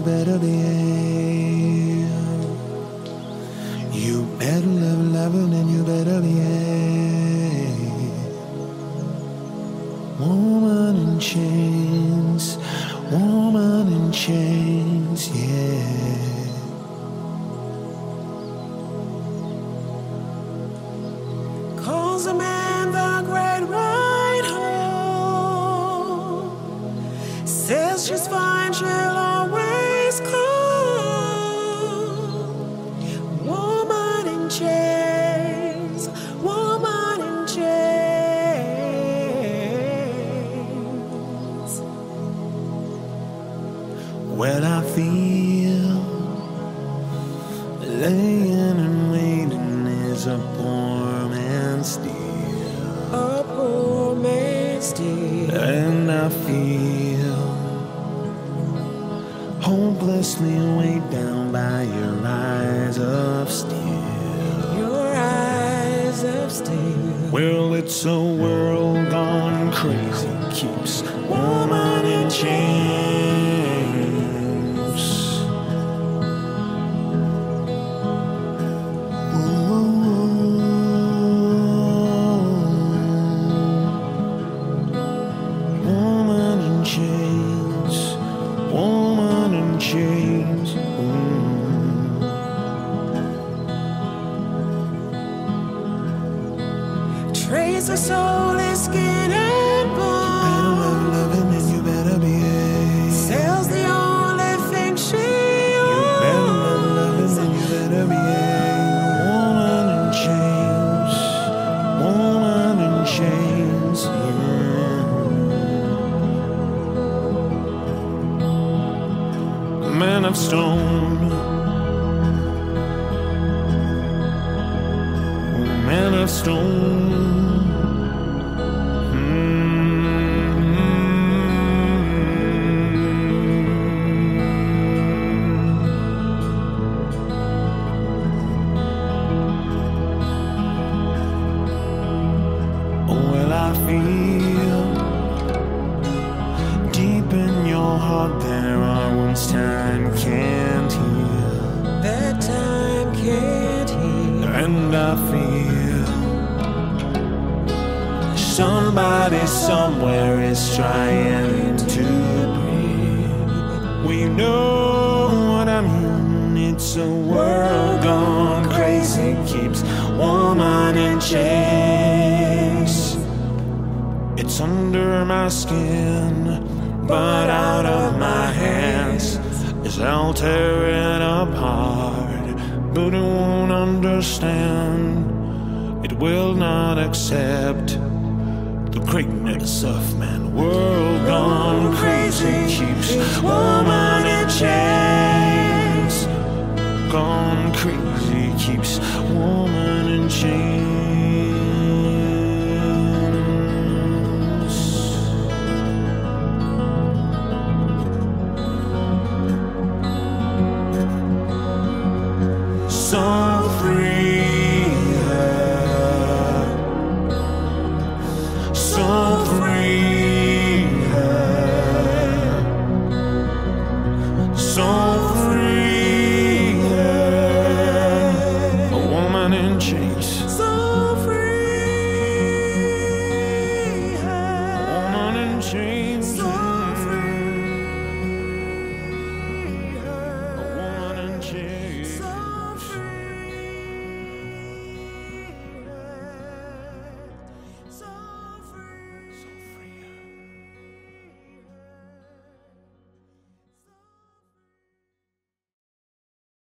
better behave. You better love and you better behave. Woman in chains, woman in chains, yeah. Calls a man the great ride home. Says she's fine, she'll always come. Woman in chains, woman in chains. Well, I feel laying and waiting is a poor man's deal. A poor man's deal. And I feel hopelessly weighed down by your eyes of steel. Your eyes of steel. Well, it's a world gone crazy, keeps woman in chains. Woman in chains, woman in chains. Trace her soul is skin and Better bone. love him and you better behave. Sells the only thing she Better love owns. him and you better behave. Woman in chains, woman in chains, yeah. Man of stone, man of stone. Well, I feel deep in your heart there are wounds time can't heal. That time can't heal. And I feel somebody somewhere is trying to breathe. We know what I mean. It's a world gone crazy, keeps woman in chains. It's under my skin, but out of my hands. As I'll tear it apart, but it won't understand. It will not accept the greatness of man. World gone crazy keeps woman in chains. Gone crazy keeps woman in chains. Some